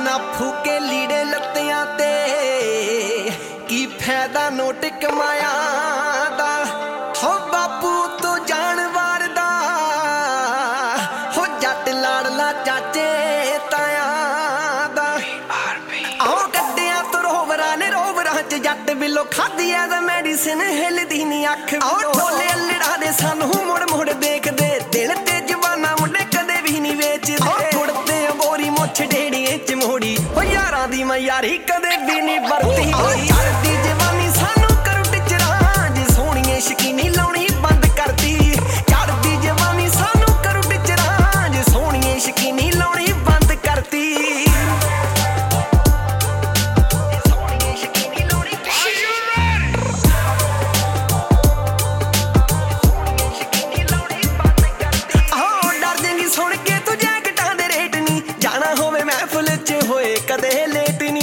ना फूके लीड़े लत्तियां ते की फायदा नोट कमाया दा हो बापू तो जानवर दा हो जट लाड़ला चाचे ताया दा आओ गड्डियां तो रोवरां ने रोवरां च जट बिलो खादी ऐ दा मेडिसिन हिलदी नी अख आओ ढोले अल्लड़ा दे सानू मुड़ मुड़ देखदे दिल ते जवाना मुंडे कदे भी नी वेचदे उड़ते बोरी मुछ ढेड़िए च मोड़ी ओ यारां दी मैं यारी कदे भी नी वरती चढ़दी जवानी सानू करू टिचरां जे सोहणीए शकीनी लाउणी बंद करदी चढ़दी जवानी सानू करू टिचरां जे सोहणीए शकीनी लाउणी बंद करदी कदे लेट नी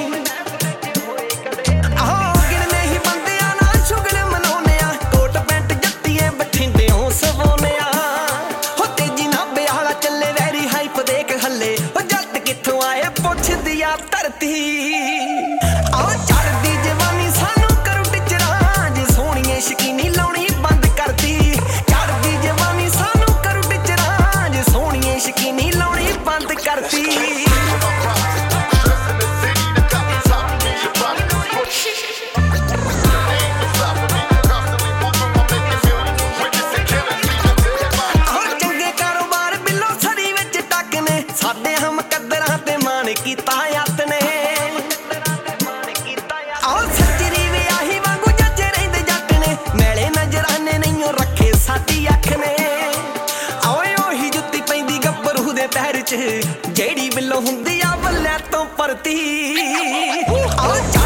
गिनने ही बंदे ना शुगल मनाउने कोट पैंट जत्तिए बठिंडे हो सवाउने हो तेजी नाबे आला चले वैरी हाइप देख हले हो जट कित्थों आए पुछ दिया धरती आओ चढ़दी जवानी सानू करू टिचरां जे सोहणीए शकीनी लाउणी बंद करदी चढ़दी जवानी सानू करू टिचरां जे सोहणीए शकीनी लाउणी बंद करदी साडे हम कदरां ते मान कीता यत ने आओ सच्चरी विआही वांगू जज्जे रहिंदे जट ने मैले नजराने नहीं रखे साडी अख ने आओ ओही जुत्ती पैंदी गब्बरू दे पैर च जेड़ी बिल्लो हुंदी आ बल्ले तो परती आओ